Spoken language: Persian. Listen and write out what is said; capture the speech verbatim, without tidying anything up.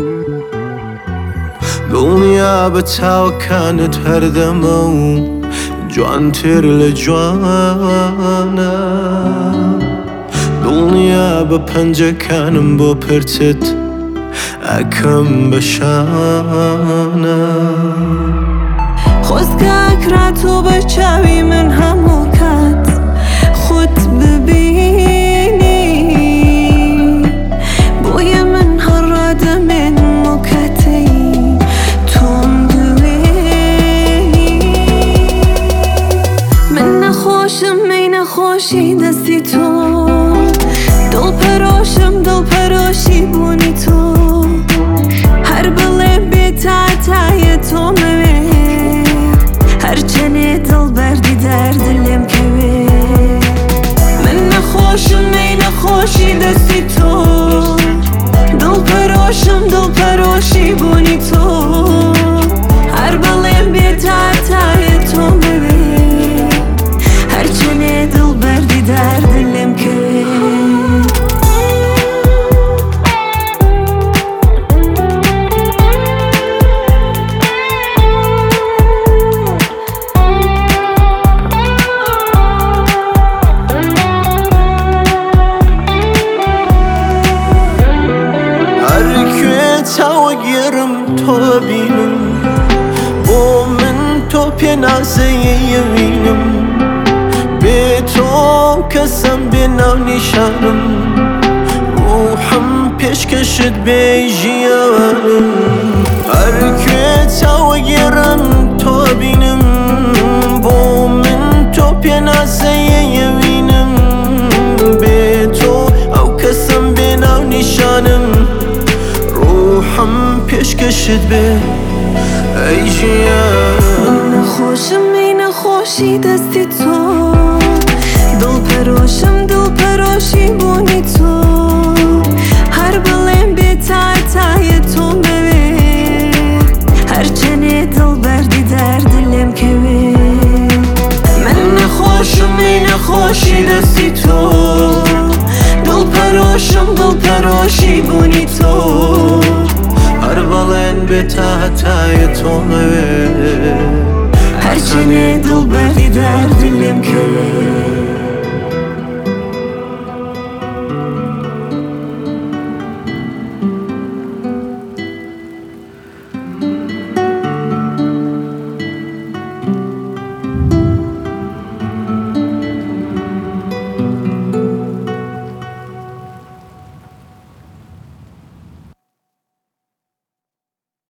دڵنیا بە چاوەکانت هەردەمە و جوانتر لە جوانە دڵنیا بە پەنجەکانم بۆ پرتت ئەکەم بە شانە خۆزگا کراتۆ بە چاوی من هەموو کات خۆت ببینی بۆیە من هەڕادەمێن و کاتەی تۆم دوێنی من نەخۆشم مەی نەخۆشی دەستی تۆ دڵپەرۆشم دڵپەرۆشی بوونی تۆ هەر بڵێ بێتاتایە تۆمەوێ هەرچەنێ دڵبەردی دەردە لێم کەوێ من نەخۆشم مەی نەخۆشی دەستی تۆ دڵپەرۆشم دڵپەرۆشی بوونی تۆ هەر بڵێم بێتاتایە تۆمەوێ هەرچەنێ دڵبەردی دەردە لێم کەوێ چاوەگێڕم تۆ بینم بۆ من تۆ پێناسەیەوینم بێ تۆ کەسم بێ ناونیشانم ڕوحم پێشکەشت بێ ژیانم هەرکوێ چاوەگێڕم تۆ بینم بۆ من تۆ پێناسەیەوینم بێ تۆ ئەو کەسم بێ ناونیشانم ڕوحم پێشکەشت بێ ئەی ژیان نەخۆشم مەی نەخۆشی دەستی تۆ دڵپەرۆشم دڵپەرۆشی بوونی تۆ هەر بڵێم بێتاتایە تۆمەوێ هەرچەنێ دڵبەردی دەردە لێم کەوێ من نەخۆشم مەی نەخۆشی دەستی تۆ دڵپەرۆشم دڵپەرۆشی بوونی تۆ هەر بەڵێن بێتاتایە تۆمەوێ هەرچەنێ دڵبەردی دەردە لێم کەوێ